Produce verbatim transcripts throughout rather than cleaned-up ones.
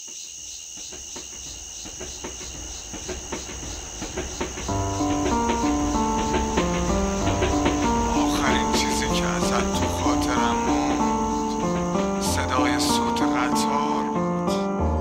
آخرین چیزی که ازت تو خاطرم موند صدای صوت قطار بود.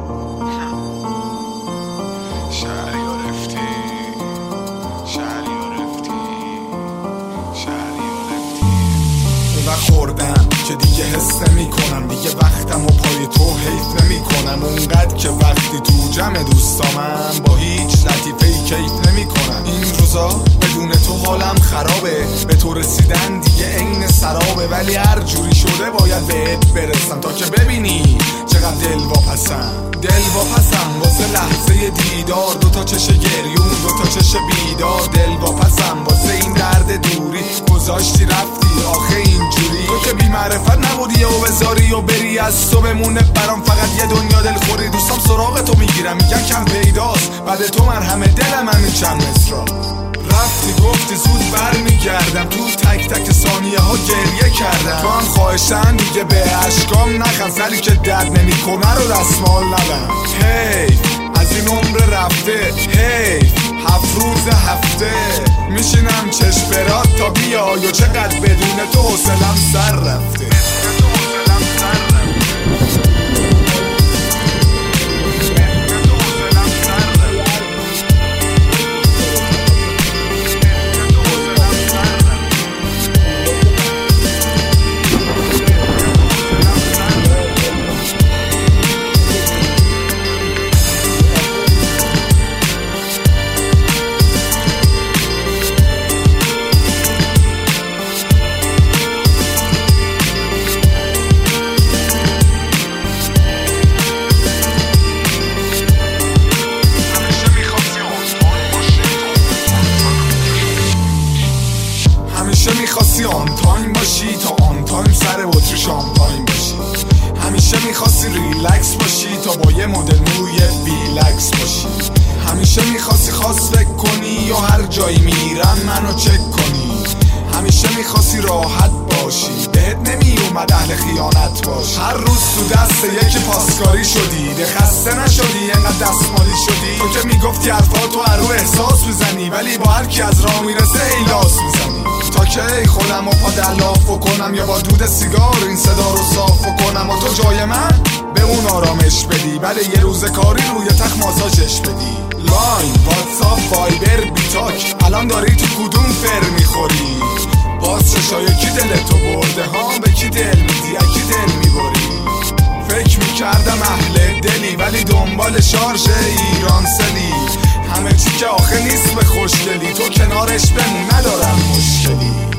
شهریار رفتی، شهریار رفتی، شهریار رفتی. و خوردم که دیگه حس نمی کنم، دیگه وقتم و پای تو حیف نمی کنم. اونقدر که وقتی تو جمع دوستامم با هیچ لطیفه‌ای کیف نمی کنم. این روزا بدون تو حالم خرابه، به تو رسیدن دیگه عین سرابه. ولی هر جوری شده باید بهت برسم تا که ببینی چقدر دل واپسم. دل واپسم واسه لحظه دیدار، دوتا چش گریون دوتا چش بیدار. دل واپسم واسه این درد دوری، گذاشتی رفتی آخه اینجوری. تو که بی معرفت نبودی و بذاری و بری، از تو بمونه برام فقط یه دنیا دلخوری. دوستام سراغ تو میگیرم میگن کم پیداست، بعد تو مرهم دلم همین چند مصرا. رفتی گفتی زود بر میگردم، تو تک تک ثانیه ها گریه کردم. تو هم خواهشن دیگه به عشقام نخند، سری که درد نمیکنه رو دستمال نبند. حیف از این عمر رفته، حیف هفت روز هفته میشینم چشم برات تا بیای و چقدر بدون تو حوصله‌ام سر رفته. همیشه میخواستی آن تایم باشی تا آن تایم سر بطری شامپاین باشی. همیشه میخواستی ریلکس باشی تا با یه مدل موی بیلکس باشی. همیشه میخواستی خواست فکر کنی یا هر جایی میرم منو چک کنی. همیشه میخواستی راحت باشی، بهت نمیومد اهل خیانت باشی. هر روز تو دست یکی پاسکاری شدی، ده خسته نشدی انقدر دستمالی شدی. تو که میگفتی حرفاتو هر رو احساس میزنی، ولی با هر کی از راه میرسه هیلاس میزنی. تا که خودم و پا دلاف کنم یا با دود سیگار این صدا رو صاف کنم و تو جای من به اون آرامش بدی. بله یه روز کاری روی تخت ماساژش بدی. لاین، واتساپ، وایبر، بیتاک، الان داری تو کدوم فر میخوری؟ باز چشای کی دل تو برده ها، به کی دل میدی اکی دل میبری؟ فکر میکردم اهل دلی ولی دنبال شارژ ایران سلی. همه چی که آخه نیست به خوشگلی، تو کنارش بمون ندارم مشکلی.